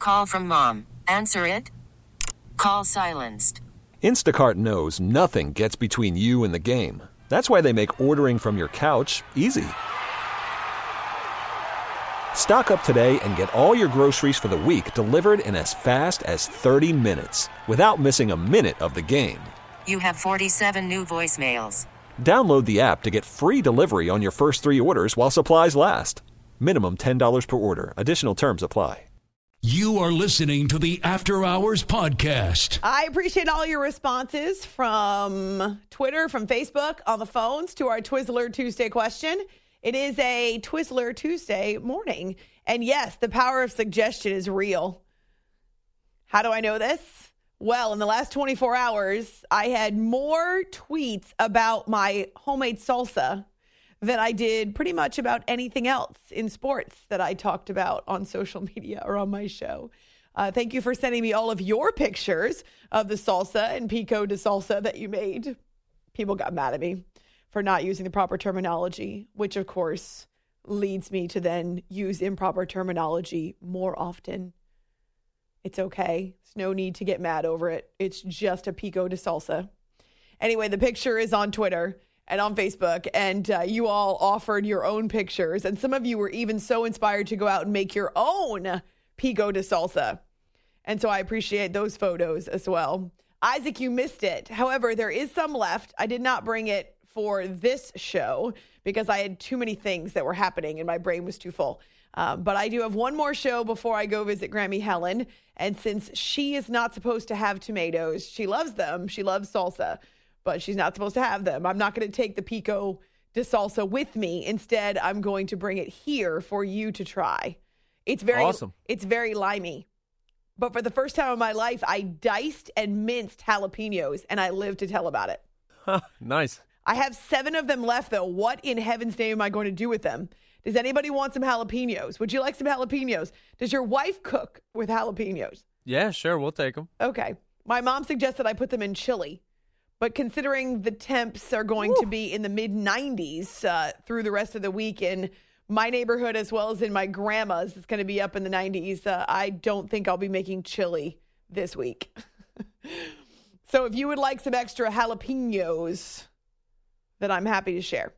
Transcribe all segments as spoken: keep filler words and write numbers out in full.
Call from mom. Answer it. Call silenced. Instacart knows nothing gets between you and the game. That's why they make ordering from your couch easy. Stock up today and get all your groceries for the week delivered in as fast as thirty minutes without missing a minute of the game. You have forty-seven new voicemails. Download the app to get free delivery on your first three orders while supplies last. Minimum ten dollars per order. Additional terms apply. You are listening to the After Hours Podcast. I appreciate all your responses from Twitter, from Facebook, on the phones to our Twizzler Tuesday question. It is a Twizzler Tuesday morning. And yes, the power of suggestion is real. How do I know this? Well, in the last twenty-four hours, I had more tweets about my homemade salsa than I did pretty much about anything else in sports that I talked about on social media or on my show. Uh, thank you for sending me all of your pictures of the salsa and pico de salsa that you made. People got mad at me for not using the proper terminology, which of course leads me to then use improper terminology more often. It's okay. There's no need to get mad over it. It's just a pico de salsa. Anyway, the picture is on Twitter and on Facebook, and uh, you all offered your own pictures, and some of you were even so inspired to go out and make your own pico de salsa. And so I appreciate those photos as well. Isaac, you missed it. However, there is some left. I did not bring it for this show because I had too many things that were happening and my brain was too full. Um, but I do have one more show before I go visit Grammy Helen. And since she is not supposed to have tomatoes, she loves them. She loves salsa, but she's not supposed to have them. I'm not going to take the pico de salsa with me. Instead, I'm going to bring it here for you to try. It's very awesome. It's very limey. But for the first time in my life, I diced and minced jalapenos, and I live to tell about it. Huh, nice. I have seven of them left, though. What in heaven's name am I going to do with them? Does anybody want some jalapenos? Would you like some jalapenos? Does your wife cook with jalapenos? Yeah, sure. We'll take them. Okay. My mom suggested I put them in chili. But considering the temps are going Woo. to be in the mid nineties uh, through the rest of the week in my neighborhood as well as in my grandma's, it's going to be up in the nineties. Uh, I don't think I'll be making chili this week. So if you would like some extra jalapenos, then I'm happy to share.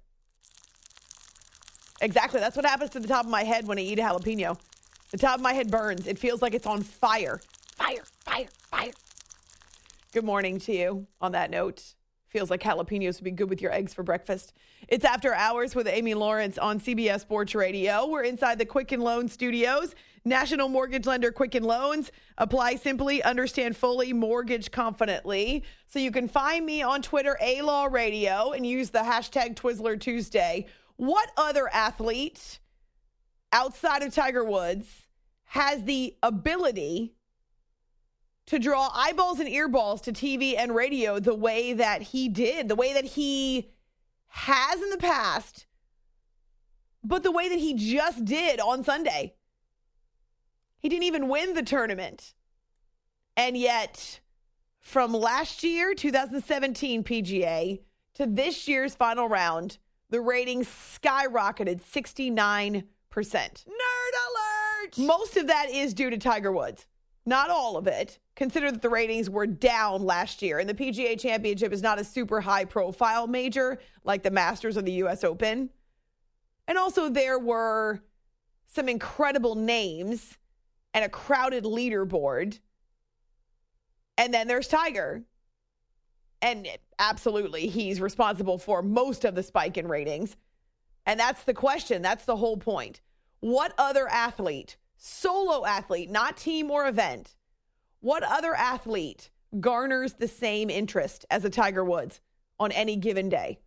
Exactly. That's what happens to the top of my head when I eat a jalapeno. The top of my head burns. It feels like it's on fire. Fire, fire, fire. Good morning to you on that note. Feels like jalapenos would be good with your eggs for breakfast. It's After Hours with Amy Lawrence on C B S Sports Radio. We're inside the Quicken Loan Studios. National mortgage lender Quicken Loans. Apply simply, understand fully, mortgage confidently. So you can find me on Twitter, A Law Radio, and use the hashtag Twizzler Tuesday. What other athlete outside of Tiger Woods has the ability to draw eyeballs and earballs to T V and radio the way that he did, the way that he has in the past, but the way that he just did on Sunday? He didn't even win the tournament. And yet, from last year, two thousand seventeen P G A, to this year's final round, the ratings skyrocketed sixty-nine percent. Nerd alert! Most of that is due to Tiger Woods. Not all of it. Consider that the ratings were down last year, and the P G A Championship is not a super high-profile major like the Masters or the U S Open. And also there were some incredible names and a crowded leaderboard. And then there's Tiger. And absolutely, he's responsible for most of the spike in ratings. And that's the question. That's the whole point. What other athlete, solo athlete, not team or event, what other athlete garners the same interest as a Tiger Woods on any given day?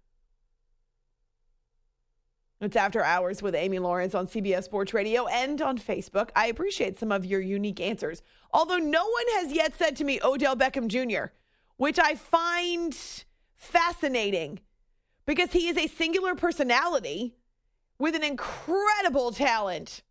It's After Hours with Amy Lawrence on C B S Sports Radio and on Facebook. I appreciate some of your unique answers. Although no one has yet said to me Odell Beckham Junior, which I find fascinating because he is a singular personality with an incredible talent.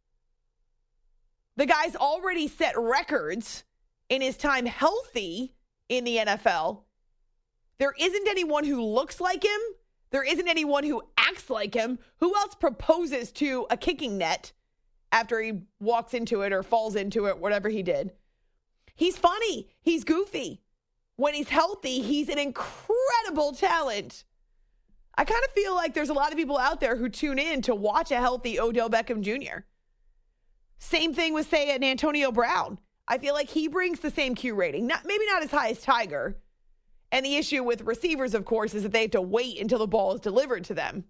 The guy's already set records in his time healthy in the N F L. There isn't anyone who looks like him. There isn't anyone who acts like him. Who else proposes to a kicking net after he walks into it or falls into it, whatever he did. He's funny. He's goofy. When he's healthy, he's an incredible talent. I kind of feel like there's a lot of people out there who tune in to watch a healthy Odell Beckham Junior Same thing with, say, an Antonio Brown. I feel like he brings the same Q rating. Not, maybe not as high as Tiger. And the issue with receivers, of course, is that they have to wait until the ball is delivered to them.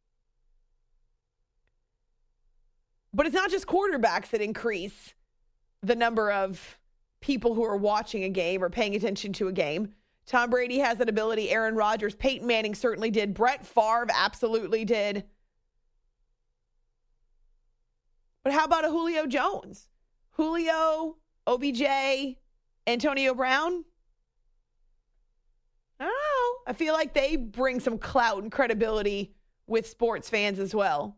But it's not just quarterbacks that increase the number of people who are watching a game or paying attention to a game. Tom Brady has that ability. Aaron Rodgers, Peyton Manning certainly did. Brett Favre absolutely did. But how about a Julio Jones? Julio, O B J, Antonio Brown? I don't know. I feel like they bring some clout and credibility with sports fans as well.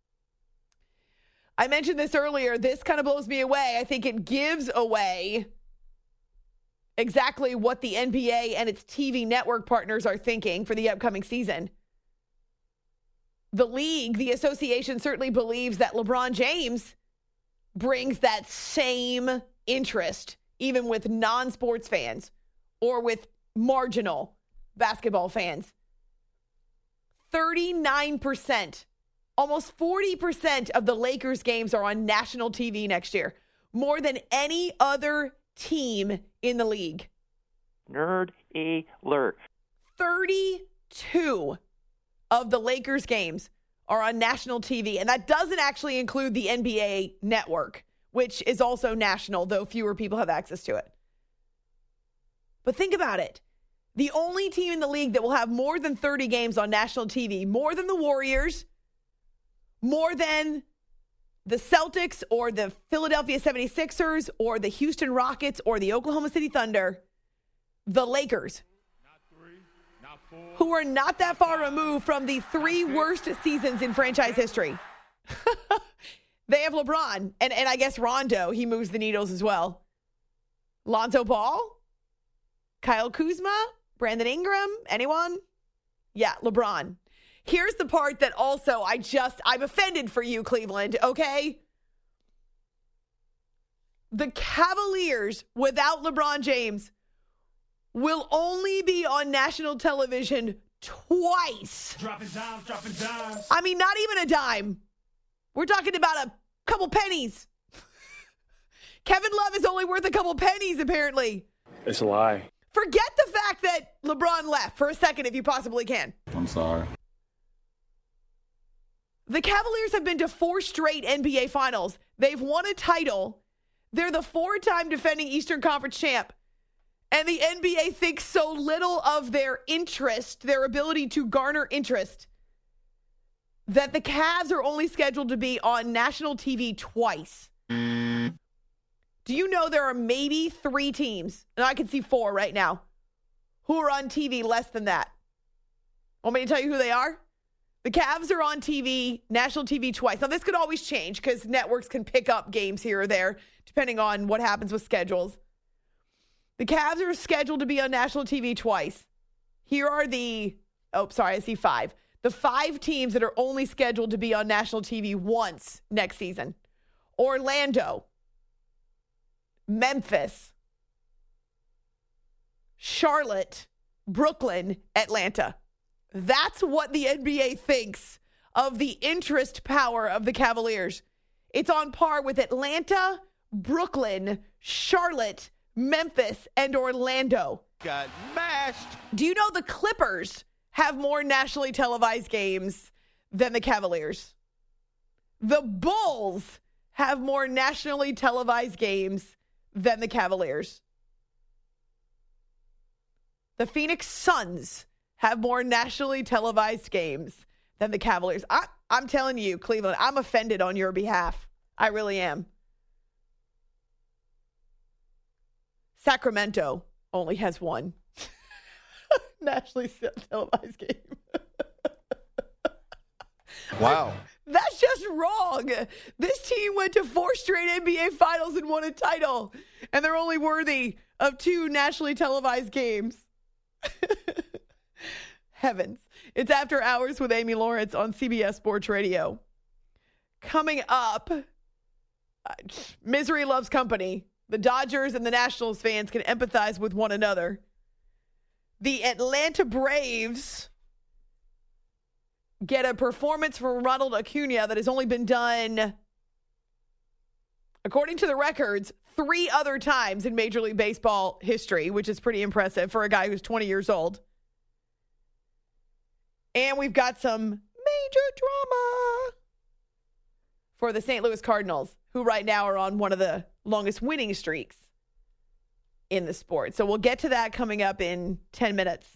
I mentioned this earlier. This kind of blows me away. I think it gives away exactly what the N B A and its T V network partners are thinking for the upcoming season. The league, the association, certainly believes that LeBron James brings that same interest, even with non-sports fans or with marginal basketball fans. thirty-nine percent, almost forty percent of the Lakers games are on national T V next year. More than any other team in the league. Nerd alert. thirty-two of the Lakers games are on national T V. And that doesn't actually include the N B A network, which is also national, though fewer people have access to it. But think about it. The only team in the league that will have more than thirty games on national T V, more than the Warriors, more than the Celtics or the Philadelphia seventy-sixers or the Houston Rockets or the Oklahoma City Thunder, the Lakers, who are not that far removed from the three worst seasons in franchise history. They have LeBron, and, and I guess Rondo, he moves the needles as well. Lonzo Ball, Kyle Kuzma, Brandon Ingram, anyone? Yeah, LeBron. Here's the part that also I just, I'm offended for you, Cleveland, okay? The Cavaliers, without LeBron James, will only be on national television twice. Dropping dimes, dropping dimes. I mean, not even a dime. We're talking about a couple pennies. Kevin Love is only worth a couple pennies, apparently. It's a lie. Forget the fact that LeBron left for a second, if you possibly can. I'm sorry. The Cavaliers have been to four straight N B A finals. They've won a title. They're the four-time defending Eastern Conference champ. And the N B A thinks so little of their interest, their ability to garner interest, that the Cavs are only scheduled to be on national T V twice. Mm. Do you know there are maybe three teams, and I can see four right now, who are on T V less than that? Want me to tell you who they are? The Cavs are on T V, national T V twice. Now, this could always change because networks can pick up games here or there, depending on what happens with schedules. The Cavs are scheduled to be on national T V twice. Here are the, oh, sorry, I see five. The five teams that are only scheduled to be on national T V once next season. Orlando, Memphis, Charlotte, Brooklyn, Atlanta. That's what the N B A thinks of the interest power of the Cavaliers. It's on par with Atlanta, Brooklyn, Charlotte, Memphis, and Orlando. Got mashed. Do you know the Clippers have more nationally televised games than the Cavaliers? The Bulls have more nationally televised games than the Cavaliers. The Phoenix Suns have more nationally televised games than the Cavaliers. I, I'm telling you, Cleveland, I'm offended on your behalf. I really am. Sacramento only has one nationally televised game. Wow. That's just wrong. This team went to four straight N B A finals and won a title, and they're only worthy of two nationally televised games. Heavens. It's After Hours with Amy Lawrence on C B S Sports Radio. Coming up, Uh, misery loves company. The Dodgers and the Nationals fans can empathize with one another. The Atlanta Braves get a performance from Ronald Acuna that has only been done, according to the records, three other times in Major League Baseball history, which is pretty impressive for a guy who's twenty years old. And we've got some major drama for the Saint Louis Cardinals, who right now are on one of the longest winning streaks in the sport. So we'll get to that coming up in ten minutes.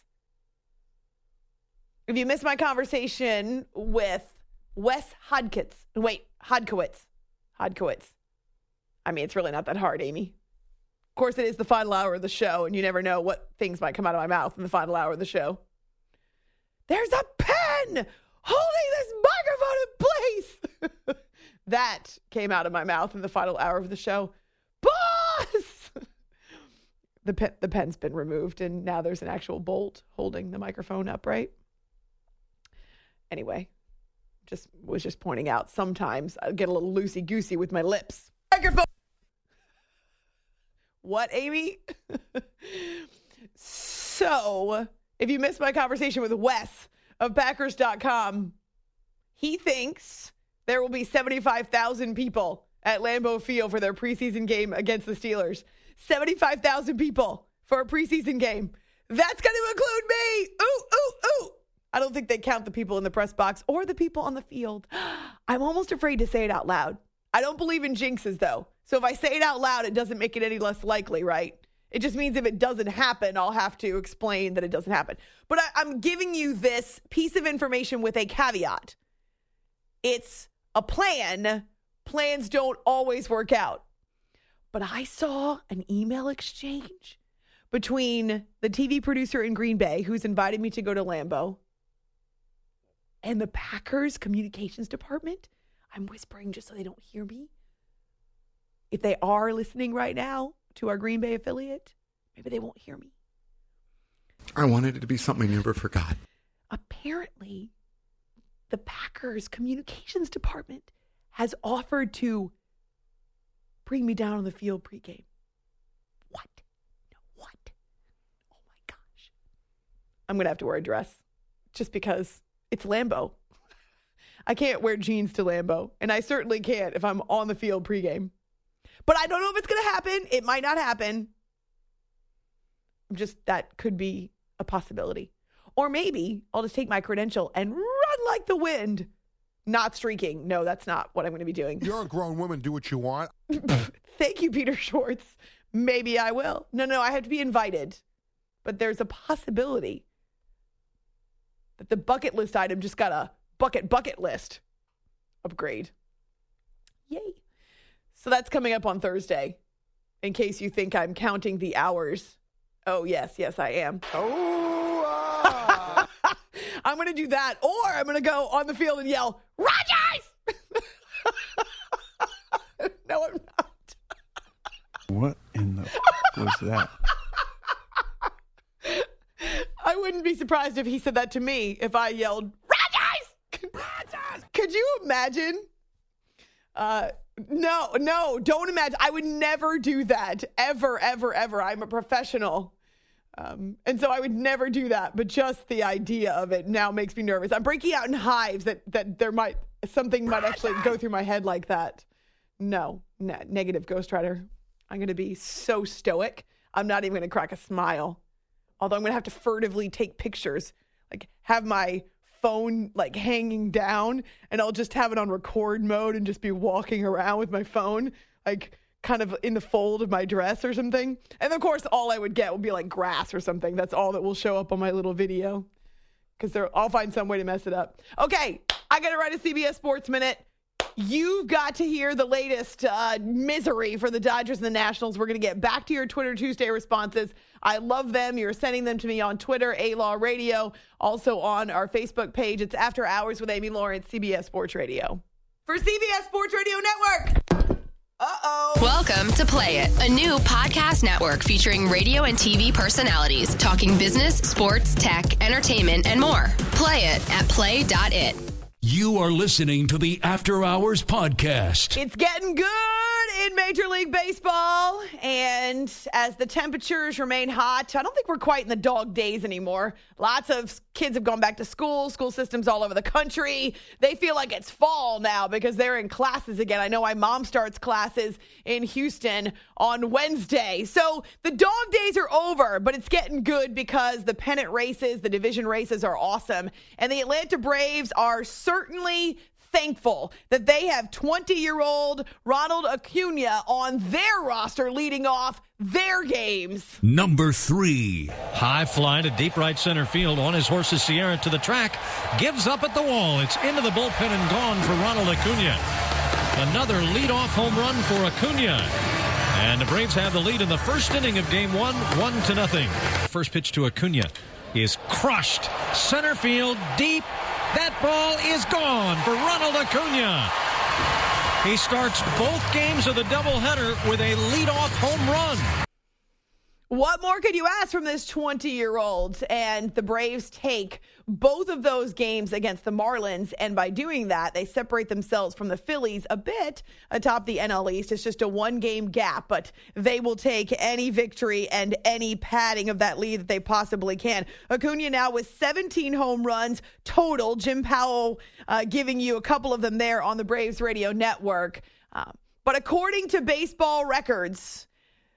If you missed my conversation with Wes Hodkitz, wait, Hodkowitz, Hodkowitz. I mean, it's really not that hard, Amy. Of course, it is the final hour of the show, and you never know what things might come out of my mouth in the final hour of the show. There's a pen holding this microphone in place. That came out of my mouth in the final hour of the show. Boss! The pen, the pen's been removed, and now there's an actual bolt holding the microphone upright. Anyway, just was just pointing out sometimes I get a little loosey-goosey with my lips. Microphone. What, Amy? So, if you missed my conversation with Wes of Packers dot com, he thinks there will be seventy-five thousand people at Lambeau Field for their preseason game against the Steelers. seventy-five thousand people for a preseason game. That's going to include me. Ooh, ooh, ooh. I don't think they count the people in the press box or the people on the field. I'm almost afraid to say it out loud. I don't believe in jinxes, though. So if I say it out loud, it doesn't make it any less likely, right? It just means if it doesn't happen, I'll have to explain that it doesn't happen. But I, I'm giving you this piece of information with a caveat. It's a plan. Plans don't always work out. But I saw an email exchange between the T V producer in Green Bay, who's invited me to go to Lambeau, and the Packers communications department. I'm whispering just so they don't hear me. If they are listening right now to our Green Bay affiliate, maybe they won't hear me. I wanted it to be something I never forgot. Apparently, the Packers communications department has offered to bring me down on the field pregame. What? No, what? Oh my gosh. I'm going to have to wear a dress just because it's Lambeau. I can't wear jeans to Lambeau, and I certainly can't if I'm on the field pregame. But I don't know if it's going to happen. It might not happen. Just that could be a possibility. Or maybe I'll just take my credential and run like the wind. Not streaking. No, that's not what I'm going to be doing. You're a grown woman. Do what you want. Thank you, Peter Schwartz. Maybe I will. No, no, I have to be invited. But there's a possibility that the bucket list item just got a bucket bucket list upgrade. Yay. So that's coming up on Thursday. In case you think I'm counting the hours. Oh, yes, yes, I am. Oh, uh. I'm going to do that. Or I'm going to go on the field and yell, Rodgers! No, I'm not. What in the was that? I wouldn't be surprised if he said that to me if I yelled, Rodgers! Rodgers! Could you imagine? Uh, no, no, don't imagine. I would never do that. Ever, ever, ever. I'm a professional. Um, and so I would never do that. But just the idea of it now makes me nervous. I'm breaking out in hives that, that there might, something might actually go through my head like that. No, ne- negative Ghost Rider. I'm going to be so stoic. I'm not even going to crack a smile. Although I'm going to have to furtively take pictures, like have my phone like hanging down, and I'll just have it on record mode and just be walking around with my phone, like kind of in the fold of my dress or something. And of course, all I would get would be like grass or something. That's all that will show up on my little video because I'll find some way to mess it up. Okay, I got to write a C B S Sports Minute. You've got to hear the latest uh, misery for the Dodgers and the Nationals. We're going to get back to your Twitter Tuesday responses. I love them. You're sending them to me on Twitter, A-Law Radio, also on our Facebook page. It's After Hours with Amy Lawrence, C B S Sports Radio. For C B S Sports Radio Network. Uh-oh. Welcome to Play It, a new podcast network featuring radio and T V personalities talking business, sports, tech, entertainment, and more. Play it at play dot it. You are listening to the After Hours Podcast. It's getting good. in Major League Baseball, and as the temperatures remain hot, I don't think we're quite in the dog days anymore. Lots of kids have gone back to school, school systems all over the country. They feel like it's fall now because they're in classes again. I know my mom starts classes in Houston on Wednesday. So the dog days are over, but it's getting good because the pennant races, the division races are awesome. And the Atlanta Braves are certainly thankful that they have twenty-year-old Ronald Acuna on their roster leading off their games. Number three. High fly to deep right center field on his horse's Sierra to the track. Gives up at the wall. It's into the bullpen and gone for Ronald Acuna. Another leadoff home run for Acuna. And the Braves have the lead in the first inning of game one, one to nothing. First pitch to Acuna is crushed. Center field deep. That ball is gone for Ronald Acuna. He starts both games of the doubleheader with a leadoff home run. What more could you ask from this twenty-year-old? And the Braves take both of those games against the Marlins, and by doing that, they separate themselves from the Phillies a bit atop the N L East. It's just a one-game gap, but they will take any victory and any padding of that lead that they possibly can. Acuna now with seventeen home runs total. Jim Powell uh, giving you a couple of them there on the Braves Radio Network. Uh, but according to baseball records,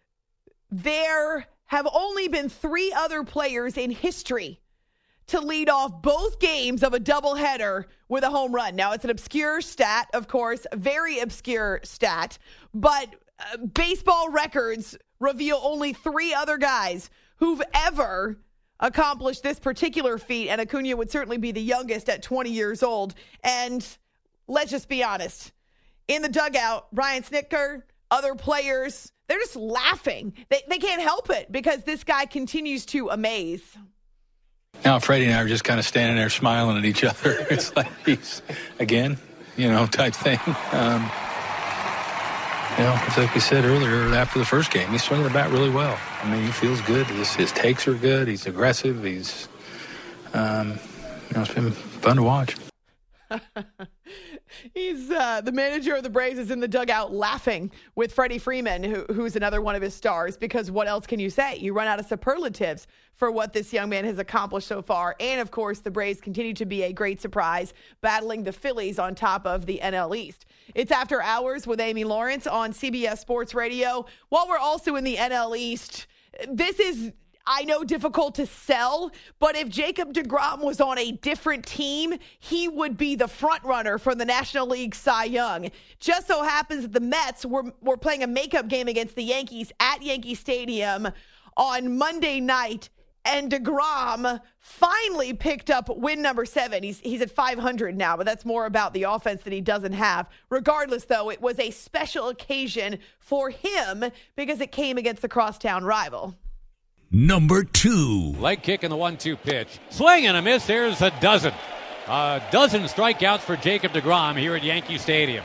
there have only been three other players in history to lead off both games of a doubleheader with a home run. Now, it's an obscure stat, of course, a very obscure stat, but uh, baseball records reveal only three other guys who've ever accomplished this particular feat, and Acuna would certainly be the youngest at twenty years old. And let's just be honest, in the dugout, Brian Snitker, other players, they're just laughing. They, they can't help it because this guy continues to amaze. Now, Freddie and I are just kind of standing there smiling at each other. It's like he's, again, you know, type thing. Um, you know, it's like we said earlier after the first game, he's swinging the bat really well. I mean, he feels good. His, his takes are good. He's aggressive. He's, um, you know, it's been fun to watch. He's uh, the manager of the Braves is in the dugout laughing with Freddie Freeman, who, who's another one of his stars, because what else can you say? You run out of superlatives for what this young man has accomplished so far. And, of course, the Braves continue to be a great surprise, battling the Phillies on top of the N L East. It's After Hours with Amy Lawrence on C B S Sports Radio. While we're also in the N L East, this is, I know, difficult to sell, but if Jacob deGrom was on a different team, he would be the front runner for the National League Cy Young. Just so happens that the Mets were, were playing a makeup game against the Yankees at Yankee Stadium on Monday night, and deGrom finally picked up win number seven. He's he's at five hundred now, but that's more about the offense that he doesn't have. Regardless, though, it was a special occasion for him because it came against the crosstown rival. Number two. Leg kick in the one two pitch. Swing and a miss. There's a dozen. A dozen strikeouts for Jacob deGrom here at Yankee Stadium.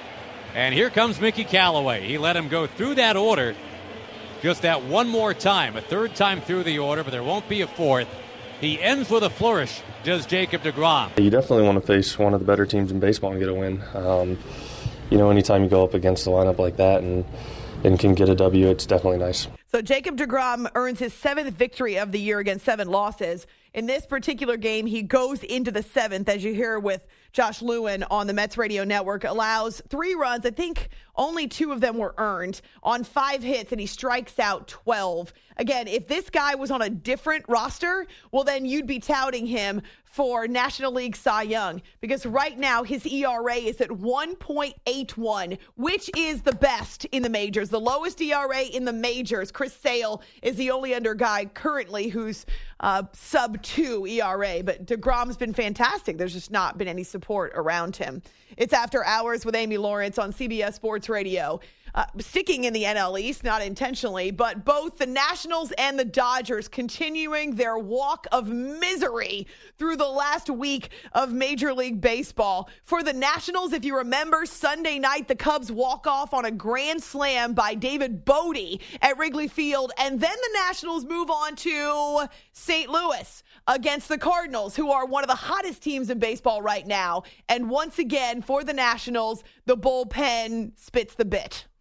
And here comes Mickey Callaway. He let him go through that order just that one more time. A third time through the order, but there won't be a fourth. He ends with a flourish, does Jacob deGrom. You definitely want to face one of the better teams in baseball and get a win. Um, you know, anytime you go up against a lineup like that and and can get a W, it's definitely nice. So Jacob deGrom earns his seventh victory of the year against seven losses. In this particular game, he goes into the seventh, as you hear with Josh Lewin on the Mets Radio Network, allows three runs. I think only two of them were earned on five hits, and he strikes out twelve. Again, if this guy was on a different roster, well, then you'd be touting him for National League Cy Young, because right now his E R A is at one point eight one, which is the best in the majors. The lowest E R A in the majors. Chris Sale is the only under guy currently who's uh, sub two E R A, but deGrom's been fantastic. There's just not been any support around him. It's After Hours with Amy Lawrence on C B S Sports Radio. Uh, sticking in the N L East, not intentionally, but both the Nationals and the Dodgers continuing their walk of misery through the last week of Major League Baseball. For the Nationals, if you remember, Sunday night, the Cubs walk off on a grand slam by David Bodie at Wrigley Field, and then the Nationals move on to Saint Louis against the Cardinals, who are one of the hottest teams in baseball right now. And once again, for the Nationals, the bullpen spits the bit.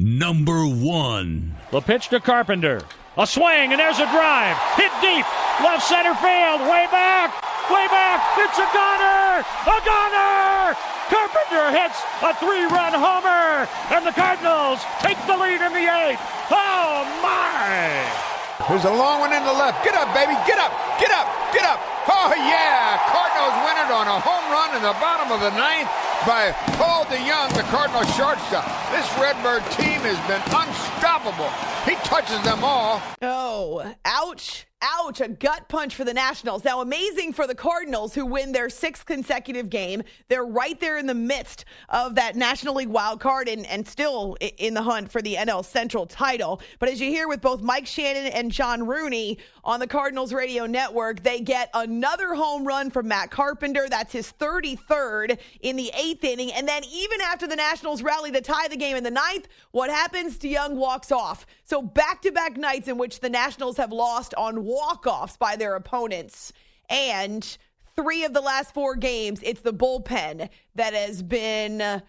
Number one. The pitch to Carpenter. A swing, and there's a drive. Hit deep. Left center field. Way back. Way back. It's a gunner. A gunner. Carpenter hits a three-run homer. And the Cardinals take the lead in the eighth. Oh, my. There's a long one in the left. Get up, baby. Get up. Get up. Get up. Oh, yeah. Cardinals win it on a home run in the bottom of the ninth by Paul DeYoung, the Cardinal shortstop. This Redbird team has been unstoppable. He touches them all. Oh, ouch. Ouch, a gut punch for the Nationals. Now, amazing for the Cardinals, who win their sixth consecutive game. They're right there in the midst of that National League wild card and, and still in the hunt for the N L Central title. But as you hear with both Mike Shannon and John Rooney on the Cardinals radio network, they get another home run from Matt Carpenter. That's his thirty-third in the eighth inning. And then even after the Nationals rally to tie the game in the ninth, what happens? DeYoung walks off. So back-to-back nights in which the Nationals have lost on walk-offs by their opponents. And three of the last four games, it's the bullpen that has been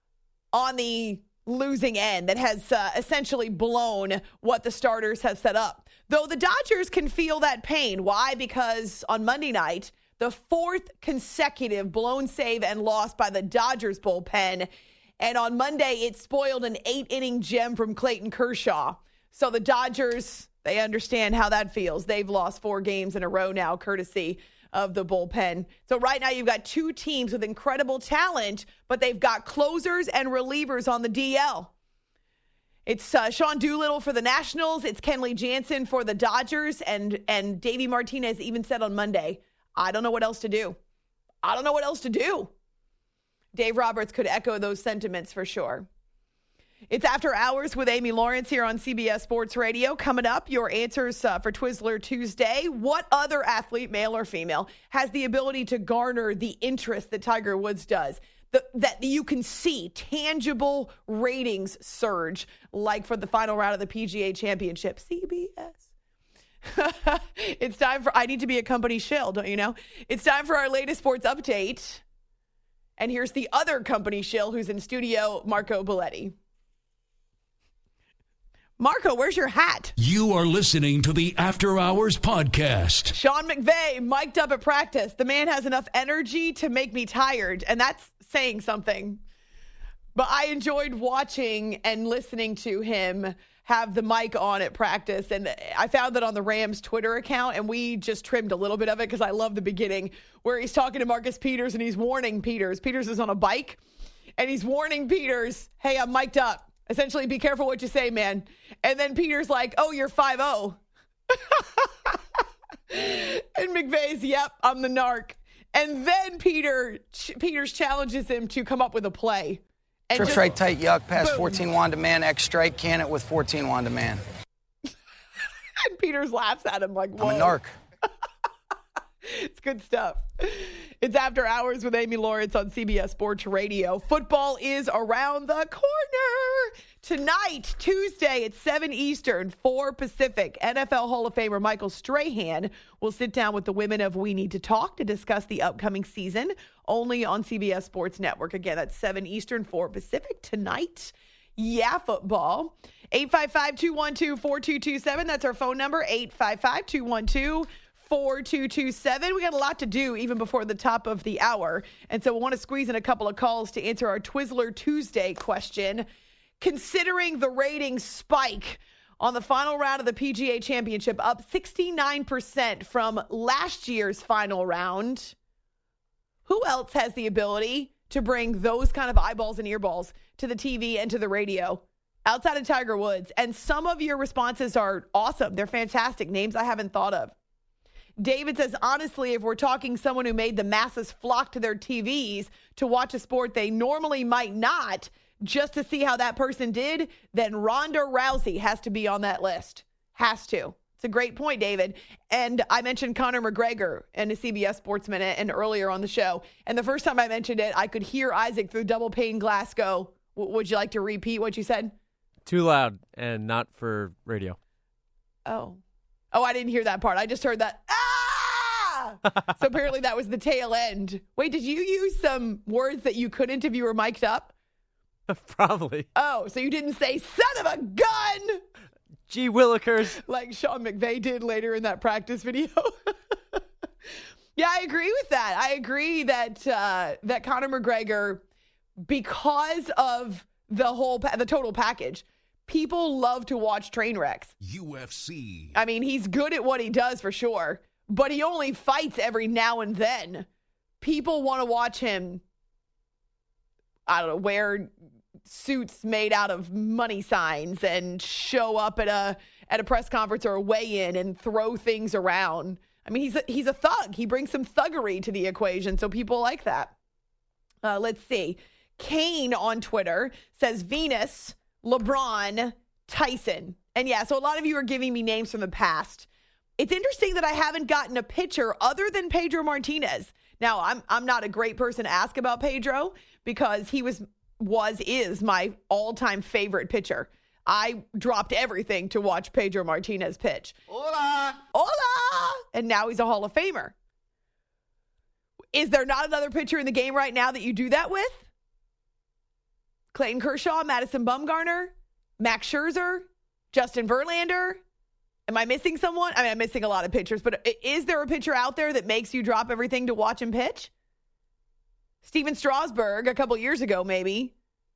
on the losing end, that has uh, essentially blown what the starters have set up. Though the Dodgers can feel that pain. Why? Because on Monday night, the fourth consecutive blown save and loss by the Dodgers bullpen. And on Monday, it spoiled an eight-inning gem from Clayton Kershaw. So the Dodgers, they understand how that feels. They've lost four games in a row now, courtesy of the bullpen. So right now you've got two teams with incredible talent, but they've got closers and relievers on the D L. It's uh, Sean Doolittle for the Nationals. It's Kenley Jansen for the Dodgers. And, and Davey Martinez even said on Monday, I don't know what else to do. I don't know what else to do. Dave Roberts could echo those sentiments for sure. It's After Hours with Amy Lawrence here on C B S Sports Radio. Coming up, your answers uh, for Twizzler Tuesday. What other athlete, male or female, has the ability to garner the interest that Tiger Woods does? The, that you can see tangible ratings surge, like for the final round of the P G A Championship. C B S. It's time for, I need to be a company shill, don't you know? It's time for our latest sports update. And here's the other company shill who's in studio, Marco Belletti. Marco, where's your hat? You are listening to the After Hours Podcast. Sean McVay, mic'd up at practice. The man has enough energy to make me tired, and that's saying something. But I enjoyed watching and listening to him have the mic on at practice. And I found that on the Rams Twitter account, and we just trimmed a little bit of it because I love the beginning where he's talking to Marcus Peters and he's warning Peters. Peters is on a bike, and he's warning Peters, hey, I'm mic'd up. Essentially, be careful what you say, man. And then Peter's like, oh, you're five oh. And McVay's, yep, I'm the narc. And then Peter Peters challenges him to come up with a play. And Trips just, right tight, yuck, pass boom. fourteen one to man, X strike, can it with fourteen one to man. And Peters laughs at him like, whoa. I'm a narc. It's good stuff. It's After Hours with Amy Lawrence on C B S Sports Radio. Football is around the corner. Tonight, Tuesday at seven Eastern, four Pacific, N F L Hall of Famer Michael Strahan will sit down with the women of We Need to Talk to discuss the upcoming season, only on C B S Sports Network. Again, that's seven Eastern, four Pacific tonight. Yeah, football. eight five five, two one two, four two two seven. That's our phone number, eight five five, two one two, four two two seven. We got a lot to do even before the top of the hour. And so we want to squeeze in a couple of calls to answer our Twizzler Tuesday question. Considering the ratings spike on the final round of the P G A Championship, up sixty-nine percent from last year's final round, who else has the ability to bring those kind of eyeballs and earballs to the T V and to the radio outside of Tiger Woods? And some of your responses are awesome. They're fantastic. Names I haven't thought of. David says, honestly, if we're talking someone who made the masses flock to their T Vs to watch a sport they normally might not, just to see how that person did, then Ronda Rousey has to be on that list. Has to. It's a great point, David. And I mentioned Conor McGregor in a C B S Sports Minute and earlier on the show. And the first time I mentioned it, I could hear Isaac through double pane glass go, w- would you like to repeat what you said? Too loud and not for radio. Oh. Oh, I didn't hear that part. I just heard that, ah! So apparently that was the tail end. Wait, did you use some words that you couldn't if you were mic'd up? Probably. Oh, so you didn't say son of a gun? Gee willikers. Like Sean McVay did later in that practice video. Yeah, I agree with that. I agree that uh, that Conor McGregor, because of the whole, pa- the total package, people love to watch train wrecks. U F C. I mean, he's good at what he does for sure, but he only fights every now and then. People want to watch him, I don't know, wear suits made out of money signs and show up at a at a press conference or a weigh-in and throw things around. I mean, he's a, he's a thug. He brings some thuggery to the equation, so people like that. Uh, let's see. Kane on Twitter says Venus, LeBron, Tyson. And yeah, so a lot of you are giving me names from the past. It's interesting that I haven't gotten a pitcher other than Pedro Martinez. Now, I'm I'm not a great person to ask about Pedro because he was was is my all-time favorite pitcher. I dropped everything to watch Pedro Martinez pitch. Hola! Hola! And now he's a Hall of Famer. Is there not another pitcher in the game right now that you do that with? Clayton Kershaw, Madison Bumgarner, Max Scherzer, Justin Verlander. Am I missing someone? I mean, I'm missing a lot of pitchers, but is there a pitcher out there that makes you drop everything to watch him pitch? Steven Strasburg a couple years ago, maybe.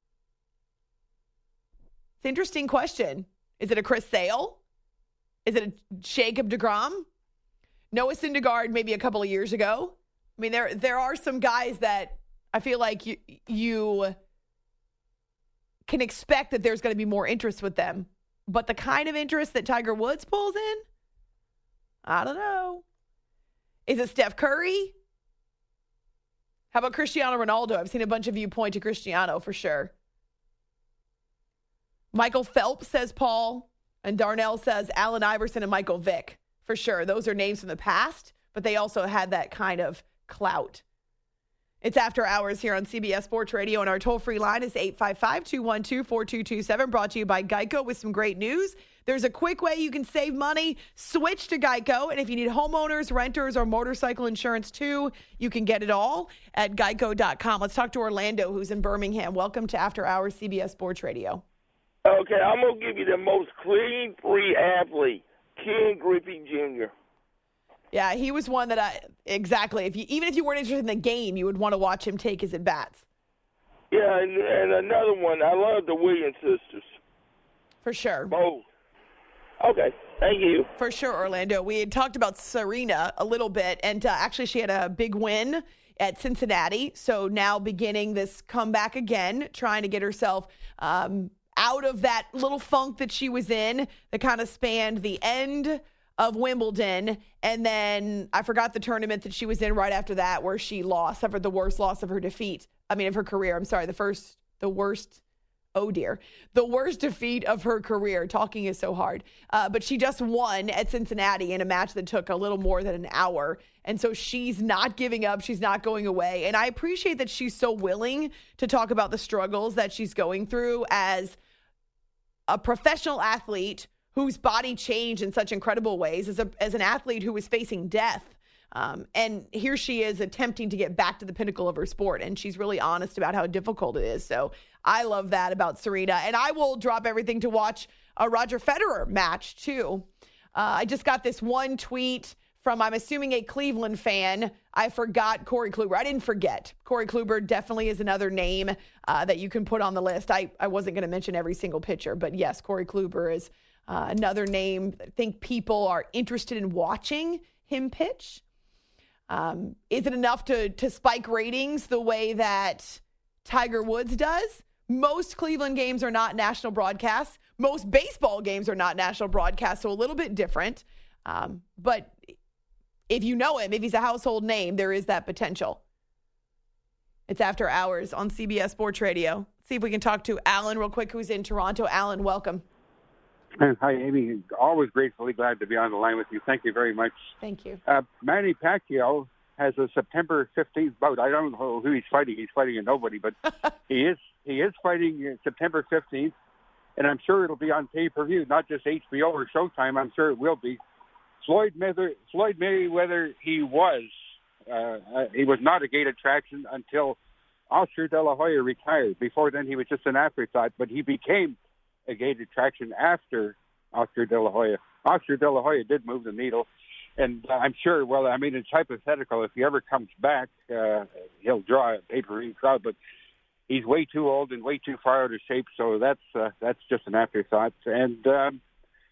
It's an interesting question. Is it a Chris Sale? Is it a Jacob deGrom? Noah Syndergaard maybe a couple of years ago. I mean, there there are some guys that I feel like you you can expect that there's going to be more interest with them. But the kind of interest that Tiger Woods pulls in, I don't know. Is it Steph Curry? How about Cristiano Ronaldo? I've seen a bunch of you point to Cristiano for sure. Michael Phelps, says Paul. And Darnell says Allen Iverson and Michael Vick. For sure. Those are names from the past, but they also had that kind of clout. It's After Hours here on C B S Sports Radio, and our toll-free line is eight five five, two one two, four two two seven, brought to you by Geico with some great news. There's a quick way you can save money. Switch to Geico, and if you need homeowners, renters, or motorcycle insurance too, you can get it all at geico dot com. Let's talk to Orlando, who's in Birmingham. Welcome to After Hours C B S Sports Radio. Okay, I'm going to give you the most clean-free athlete, Ken Griffey Junior Yeah, he was one that I, exactly. If you, even if you weren't interested in the game, you would want to watch him take his at-bats. Yeah, and, and another one, I love the Williams sisters. For sure. Both. Okay, thank you. For sure, Orlando. We had talked about Serena a little bit, and uh, actually she had a big win at Cincinnati. So now beginning this comeback again, trying to get herself um, out of that little funk that she was in that kind of spanned the end of Wimbledon, and then I forgot the tournament that she was in right after that, where she lost, suffered the worst loss of her defeat. I mean, of her career. I'm sorry, the first, the worst. Oh dear, the worst defeat of her career. Talking is so hard, uh, but she just won at Cincinnati in a match that took a little more than an hour, and so she's not giving up. She's not going away, and I appreciate that she's so willing to talk about the struggles that she's going through as a professional athlete whose body changed in such incredible ways, as a as an athlete who was facing death. Um, and here she is attempting to get back to the pinnacle of her sport, and she's really honest about how difficult it is. So I love that about Serena, and I will drop everything to watch a Roger Federer match too. Uh, I just got this one tweet from, I'm assuming, a Cleveland fan. I forgot Corey Kluber. I didn't forget. Corey Kluber definitely is another name uh, that you can put on the list. I, I wasn't going to mention every single pitcher, but yes, Corey Kluber is uh, another name. I think people are interested in watching him pitch. Um, is it enough to to spike ratings the way that Tiger Woods does? Most Cleveland games are not national broadcasts. Most baseball games are not national broadcasts, so a little bit different. Um, but if you know him, if he's a household name, there is that potential. It's After Hours on C B S Sports Radio. See if we can talk to Alan real quick, who's in Toronto. Alan, welcome. Hi, Amy. Always gratefully glad to be on the line with you. Thank you very much. Thank you. Uh, Manny Pacquiao has a September fifteenth bout. I don't know who he's fighting. He's fighting a nobody, but he is he is fighting September fifteenth, and I'm sure it'll be on pay-per-view, not just H B O or Showtime. I'm sure it will be. Floyd Mayweather, Floyd Mayweather he was. Uh, he was not a gate attraction until Oscar De La Hoya retired. Before then, he was just an afterthought, but he became a gate attraction after Oscar De La Hoya. Oscar De La Hoya did move the needle, and uh, I'm sure, well, I mean, it's hypothetical. If he ever comes back, uh, he'll draw a pay-per-view crowd, but he's way too old and way too far out of shape, so that's uh, that's just an afterthought. And um,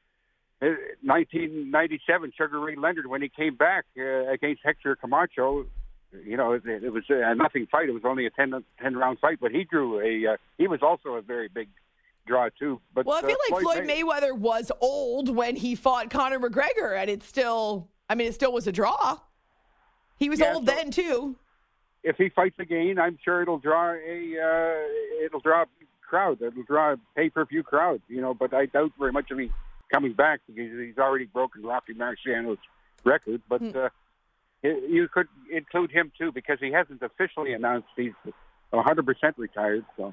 nineteen ninety-seven, Sugar Ray Leonard, when he came back uh, against Hector Camacho, you know, it, it was a nothing fight. It was only a ten, ten-round fight, but he drew a. Uh, he was also a very big draw too. But well, I feel uh, like Floyd, Floyd May- Mayweather was old when he fought Conor McGregor, and it still. I mean, it still was a draw. He was yeah, old so then too. If he fights again, I'm sure it'll draw a. Uh, it'll draw a crowd. It'll draw a pay-per-view crowd. You know, but I doubt very much of him coming back because he's already broken Rocky Marciano's record. But. Hmm. Uh, You could include him, too, because he hasn't officially announced he's one hundred percent retired. So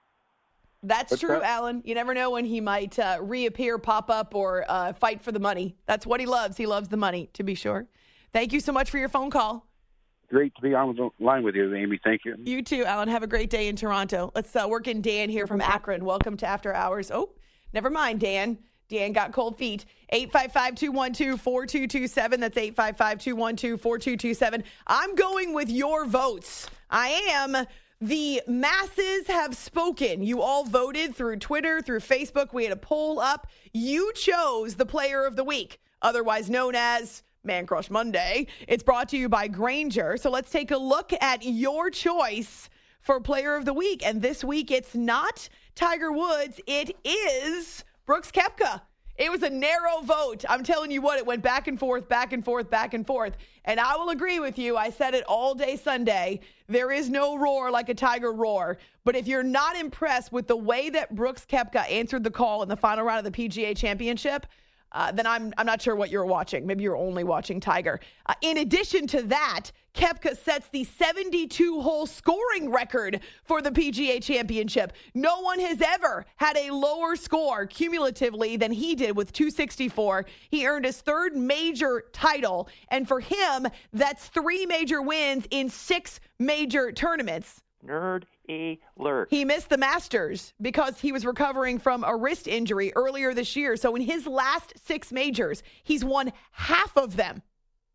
That's but true, that, Alan. You never know when he might uh, reappear, pop up, or uh, fight for the money. That's what he loves. He loves the money, to be sure. Thank you so much for your phone call. Great to be on the line with you, Amy. Thank you. You too, Alan. Have a great day in Toronto. Let's uh, work in Dan here from Akron. Welcome to After Hours. Oh, never mind, Dan. Dan got cold feet. eight five five, two one two, four two two seven. That's eight five five, two one two, four two two seven. I'm going with your votes. I am. The masses have spoken. You all voted through Twitter, through Facebook. We had a poll up. You chose the player of the week, otherwise known as Man Crush Monday. It's brought to you by Grainger. So let's take a look at your choice for player of the week. And this week, it's not Tiger Woods. It is Brooks Koepka. It was a narrow vote. I'm telling you what, it went back and forth, back and forth, back and forth. And I will agree with you. I said it all day Sunday. There is no roar like a Tiger roar. But if you're not impressed with the way that Brooks Koepka answered the call in the final round of the P G A Championship, Uh, then I'm I'm not sure what you're watching. Maybe you're only watching Tiger. Uh, in addition to that, Koepka sets the seventy-two hole scoring record for the P G A Championship. No one has ever had a lower score cumulatively than he did with two sixty-four. He earned his third major title, and for him, that's three major wins in six major tournaments. Nerd alert. He missed the Masters because he was recovering from a wrist injury earlier this year. So in his last six majors, he's won half of them.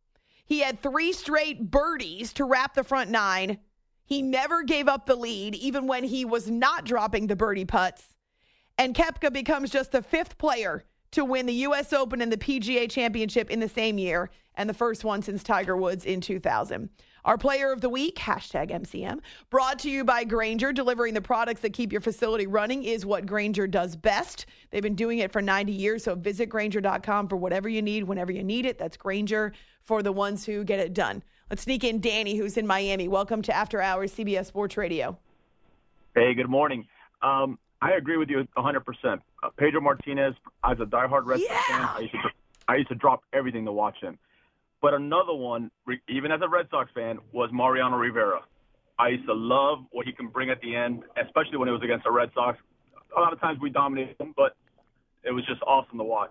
He had three straight birdies to wrap the front nine. He never gave up the lead, even when he was not dropping the birdie putts. And Koepka becomes just the fifth player to win the U S Open and the P G A Championship in the same year, and the first one since Tiger Woods in two thousand. Our player of the week, hashtag M C M, brought to you by Grainger. Delivering the products that keep your facility running is what Grainger does best. They've been doing it for ninety years, so visit Grainger dot com for whatever you need, whenever you need it. That's Grainger for the ones who get it done. Let's sneak in Danny, who's in Miami. Welcome to After Hours C B S Sports Radio. Hey, good morning. Um, I agree with you one hundred percent. Uh, Pedro Martinez, as a diehard Red Sox yeah. fan, I used, to, I used to drop everything to watch him. But another one, even as a Red Sox fan, was Mariano Rivera. I used to love what he can bring at the end, especially when it was against the Red Sox. A lot of times we dominated him, but it was just awesome to watch.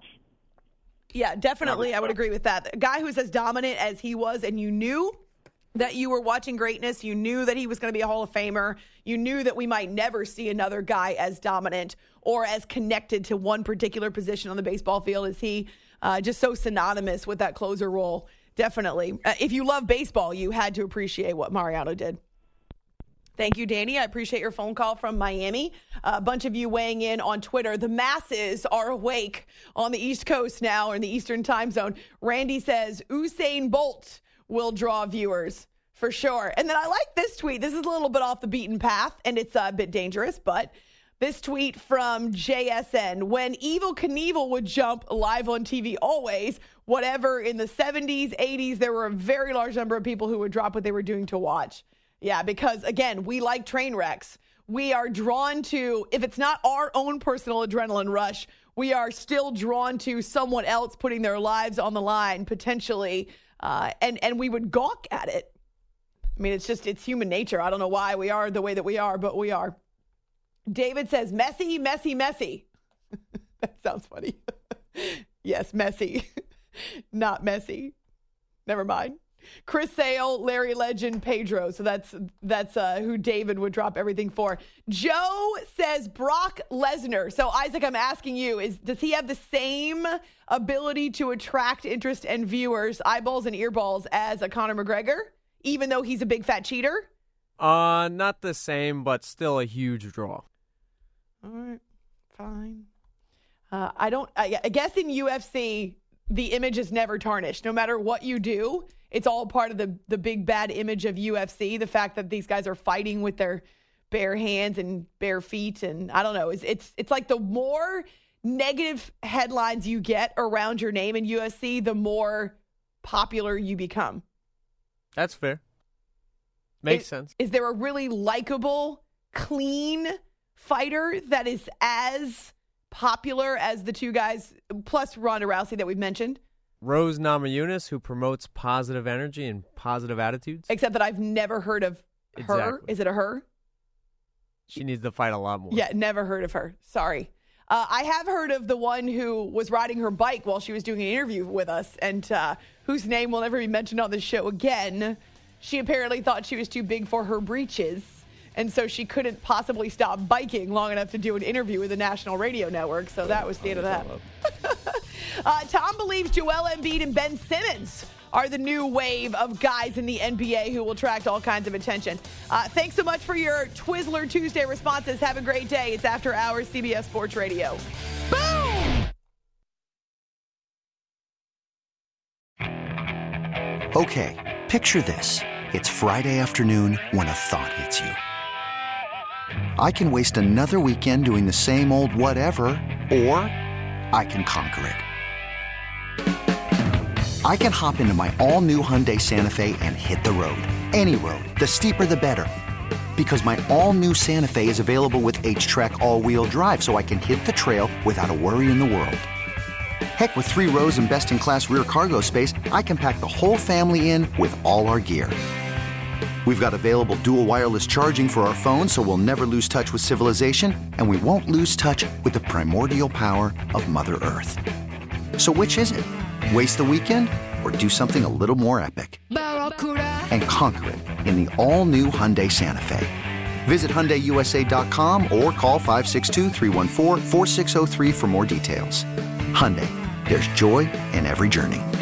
Yeah, definitely. I would agree with that. A guy who's as dominant as he was, and you knew that you were watching greatness. You knew that he was going to be a Hall of Famer. You knew that we might never see another guy as dominant or as connected to one particular position on the baseball field as he. Uh, just so synonymous with that closer role. Definitely. Uh, if you love baseball, you had to appreciate what Mariano did. Thank you, Danny. I appreciate your phone call from Miami. Uh, a bunch of you weighing in on Twitter. The masses are awake on the East Coast now, or in the Eastern time zone. Randy says Usain Bolt will draw viewers for sure. And then I like this tweet. This is a little bit off the beaten path, and it's a bit dangerous, but this tweet from J S N. When Evel Knievel would jump live on T V always, whatever, in the seventies, eighties, there were a very large number of people who would drop what they were doing to watch. Yeah, because, again, we like train wrecks. We are drawn to, if it's not our own personal adrenaline rush, we are still drawn to someone else putting their lives on the line, potentially, uh, and, and we would gawk at it. I mean, it's just, it's human nature. I don't know why we are the way that we are, but we are. David says, messy, messy, messy. That sounds funny. Yes, messy. Not messy. Never mind. Chris Sale, Larry Legend, Pedro. So that's that's uh, who David would drop everything for. Joe says Brock Lesnar. So Isaac, I'm asking you, is does he have the same ability to attract interest and viewers, eyeballs and earballs, as a Conor McGregor, even though he's a big fat cheater? Uh, not the same, but still a huge draw. All right, fine. Uh, I don't. I, I guess in U F C, the image is never tarnished. No matter what you do, it's all part of the the big bad image of U F C. The fact that these guys are fighting with their bare hands and bare feet, and I don't know. It's it's it's like the more negative headlines you get around your name in U F C, the more popular you become. That's fair. Makes is, sense. Is there a really likable, clean fighter that is as popular as the two guys, plus Ronda Rousey that we've mentioned? Rose Namajunas, who promotes positive energy and positive attitudes. Except that I've never heard of her. Exactly. Is it a her? She needs to fight a lot more. Yeah, never heard of her. Sorry. Uh, I have heard of the one who was riding her bike while she was doing an interview with us, and uh, whose name will never be mentioned on the show again. She apparently thought she was too big for her breeches, and so she couldn't possibly stop biking long enough to do an interview with the national radio network. So that was the end of that. uh, Tom believes Joel Embiid and Ben Simmons are the new wave of guys in the N B A who will attract all kinds of attention. Uh, thanks so much for your Twizzler Tuesday responses. Have a great day. It's After Hours C B S Sports Radio. Boom! Okay, picture this. It's Friday afternoon when a thought hits you. I can waste another weekend doing the same old whatever, or I can conquer it. I can hop into my all-new Hyundai Santa Fe and hit the road. Any road. The steeper, the better. Because my all-new Santa Fe is available with H-Track all-wheel drive, so I can hit the trail without a worry in the world. Heck, with three rows and best-in-class rear cargo space, I can pack the whole family in with all our gear. We've got available dual wireless charging for our phones, so we'll never lose touch with civilization, and we won't lose touch with the primordial power of Mother Earth. So which is it? Waste the weekend or do something a little more epic? And conquer it in the all-new Hyundai Santa Fe. Visit Hyundai U S A dot com or call five six two, three one four, four six zero three for more details. Hyundai, there's joy in every journey.